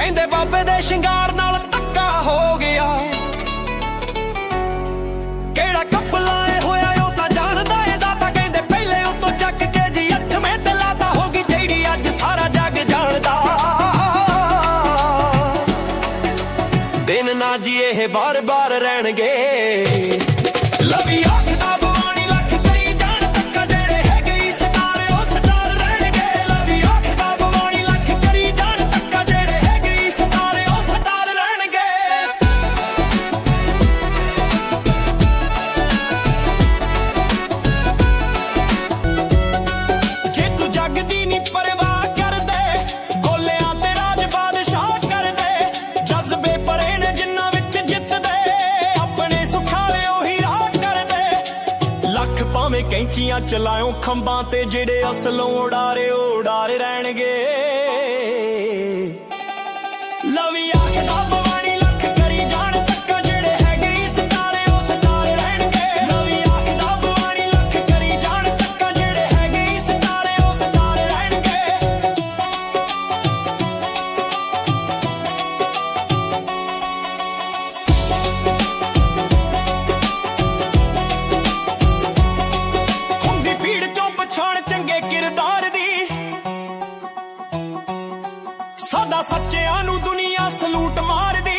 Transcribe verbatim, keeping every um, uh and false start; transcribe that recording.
ਕਹਿੰਦੇ ਬਾਬੇ ਦੇ ਸ਼ਿੰਗਾਰ ਨਾਲ ਧੱਕਾ ਹੋ ਗਿਆ। ਕਿਹੜਾ ਕੱਪਲਾ ਏ ਹੋਇਆ ਉਹ ਤਾਂ ਜਾਣਦਾ ਏ ਦਾਤਾ, ਕਹਿੰਦੇ ਪਹਿਲੇ ਉਤੋਂ ਚੱਕ ਕੇ ਜੀ ਅੱਠਵੇਂ ਤੇ ਲਾਤਾ ਹੋ ਗਈ ਜਿਹੜੀ ਅੱਜ ਸਾਰਾ ਜੱਗ ਜਾਣਦਾ। ਦਿਨ ਨਾ ਜੀ ਇਹ ਬਾਰ ਬਾਰ ਰਹਿਣਗੇ। ਲਵੀ ਆਖਦਾ ਭਵਾਨੀ ਲੱਖ ਕਰੀ ਜਾਣ ਧੱਕਾ, ਜਿਹੜੇ ਹੈਗੇ ਹੀ ਸਟਾਰ ਉਹ ਸਟਾਰ ਰਹਿਣਗੇ। ਲਵੀ ਆਖਦਾ ਭਵਾਨੀ ਲੱਖ ਕਰੀ ਜਾਣ ਧੱਕਾ, ਜਿਹੜੇ ਹੈਗੇ ਹੀ ਸਟਾਰ ਉਹ ਸਟਾਰ ਰਹਿਣਗੇ। ਜੇ ਤੂੰ ਜੱਗ ਦੀ ਨੀ ਪਰਵਾਹ ਕਰਦੇ, ਗੋਲਿਆਂ ਤੇ ਰਾਜ ਬਾਦਸ਼ਾਹ ਕਰਦੇ, ਜਜ਼ਬੇ ਪਰੇ ਨੇ ਜਿੰਨਾਂ ਵਿੱਚ ਜਿੱਤਦੇ, ਆਪਣੇ ਸੁਖਾਲੇ ਉਹੀ ਰਾਹ ਕਰਦੇ। ਲੱਖ ਭਾਵੇਂ ਕੈਂਚੀਆਂ ਚਲਾਇਓ ਖੰਭਾਂ ਤੇ, ਜਿਹੜੇ ਅਸਲੋਂ ਉਡਾਰੇ ਉਡਾਰੇ ਰਹਿਣਗੇ। ਲਵੀ ਆਖਦਾ ਭਵਾਨੀ ਲੱਖ ਕਰੀ ਜਾਣ ਧੱਕਾ, ਜਿਹੜੇ ਹੈਗੇ ਹੀ ਸਟਾਰੇ ਉਹ ਸਟਾਰੇ ਰਹਿਣਗੇ। ਲਵੀ ਆਖਦਾ ਭਵਾਨੀ ਲੱਖ ਕਰੀ ਜਾਣ ਧੱਕਾ, ਜਿਹੜੇ ਹੈਗੇ ਹੀ ਸਟਾਰੇ ਉਹ ਸਟਾਰੇ ਰਹਿਣਗੇ। ਹੁੰਦੀ ਭੀੜ ਚੋਂ ਪਛਾਣ ਚੰਗੇ ਕਿਰਦਾਰ ਦੀ, ਸਦਾ ਸੱਚਿਆਂ ਨੂੰ ਦੁਨੀਆ ਸਲੂਟ ਮਾਰਦੀ।